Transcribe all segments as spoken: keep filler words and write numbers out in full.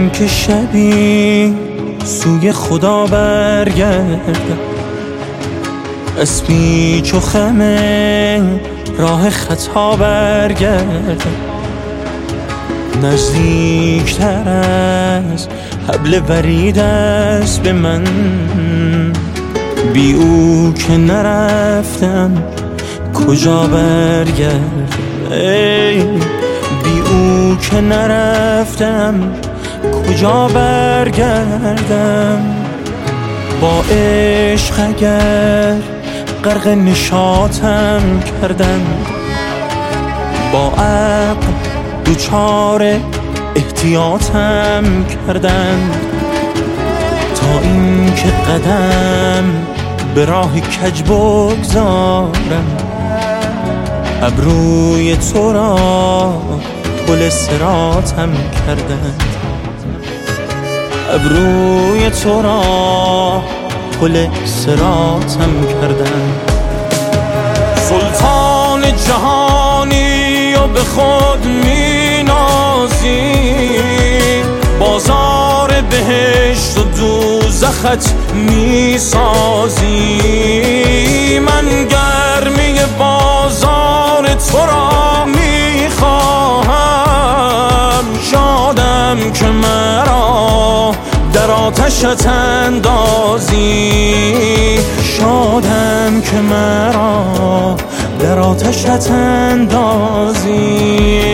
که شبی سوی خدا برگردم، از پیچ و خم راه خطا برگردم، نزدیکتر از حبل ورید است به من، بی او که نرفتم کجا برگردم، ای بی او که نرفتم کجا برگردم. با عشق اگر غرق نشاطم کردن، با عقل دوچار احتیاطم کردن، تا این که قدم به راه کج بگذارم، ابروی تو را پل صراطم کردن، ابروی تو را پل صراطم کردن. سلطان جهانی و به خود می نازی، بازار بهشت و دوزخت می سازی، من گرمی بازار تو را می خواهم، شادم که مرا در آتشت اندازی، شادم که مرا در آتشت اندازی.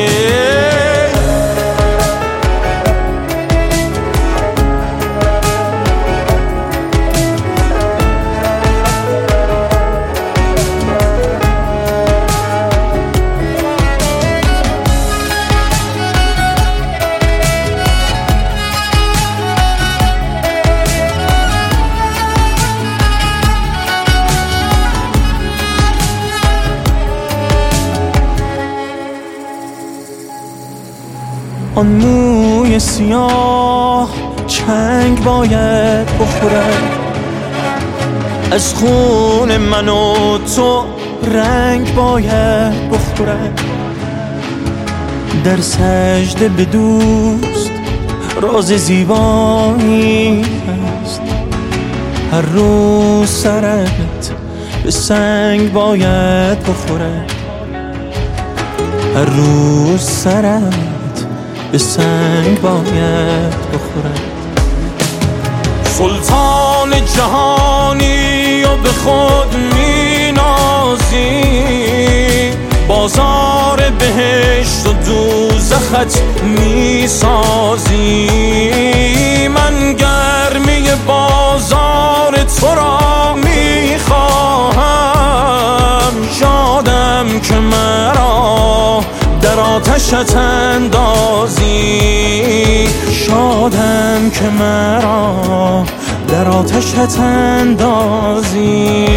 آن موی سیاه چنگ باید بخورد، از خون من و تو رنگ باید بخورد، در سجده به دوست راز زیبایی است، هر روز سرت به سنگ باید بخورد، هر روز سرت به سنگ باید بخورد. سلطان جهانی و به خود می نازی، بازار بهشت و دوزخت می سازی، من گرمی بازار تو را می خواهم، شادم که مرا در آتشت اندازی، شادم که مرا در آتشت اندازی.